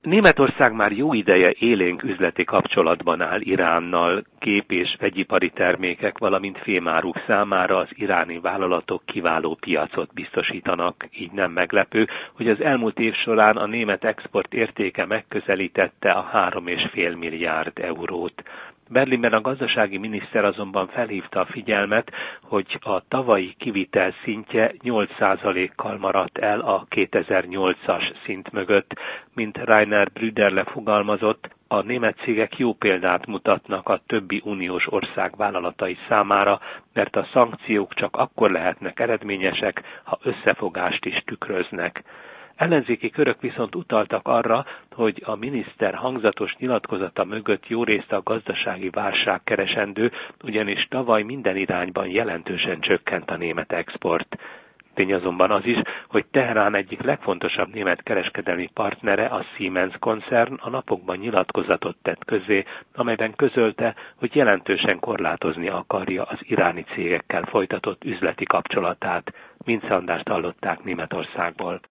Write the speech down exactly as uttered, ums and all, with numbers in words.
Németország már jó ideje élénk üzleti kapcsolatban áll Iránnal, gép- és vegyipari termékek, valamint fémáruk számára az iráni vállalatok kiváló piacot biztosítanak. Így nem meglepő, hogy az elmúlt év során a német export értéke megközelítette a három egész öt milliárd eurót. Berlinben a gazdasági miniszter azonban felhívta a figyelmet, hogy a tavalyi kivitel szintje nyolc százalékkal maradt el a kétezer-nyolcas szint mögött. Mint Rainer Brüderle fogalmazott, a német cégek jó példát mutatnak a többi uniós ország vállalatai számára, mert a szankciók csak akkor lehetnek eredményesek, ha összefogást is tükröznek. Ellenzéki körök viszont utaltak arra, hogy a miniszter hangzatos nyilatkozata mögött jórészt a gazdasági válság keresendő, ugyanis tavaly minden irányban jelentősen csökkent a német export. Tény azonban az is, hogy Teherán egyik legfontosabb német kereskedelmi partnere, a Siemens koncern a napokban nyilatkozatot tett közzé, amelyben közölte, hogy jelentősen korlátozni akarja az iráni cégekkel folytatott üzleti kapcsolatát. Mince Andrást hallották Németországból.